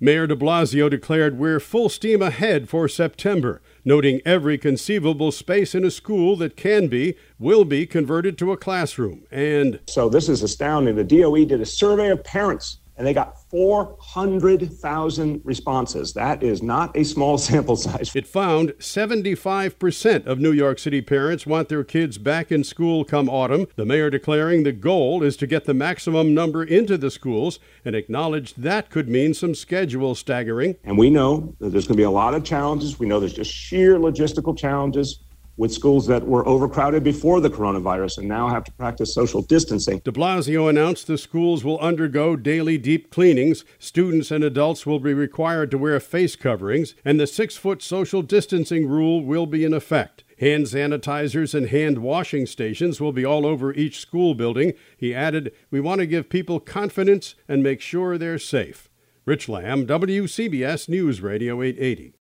Mayor de Blasio declared we're full steam ahead for September, noting every conceivable space in a school that will be converted to a classroom. And so this is astounding. The DOE did a survey of parents, and they got 400,000 responses. That is not a small sample size. It found 75% of New York City parents want their kids back in school come autumn. The mayor declaring the goal is to get the maximum number into the schools and acknowledged that could mean some schedule staggering. And we know that there's going to be a lot of challenges. We know there's just sheer logistical challenges with schools that were overcrowded before the coronavirus and now have to practice social distancing. De Blasio announced the schools will undergo daily deep cleanings, students and adults will be required to wear face coverings, and the 6-foot social distancing rule will be in effect. Hand sanitizers and hand washing stations will be all over each school building. He added, "We want to give people confidence and make sure they're safe." Rich Lamb, WCBS News Radio 880.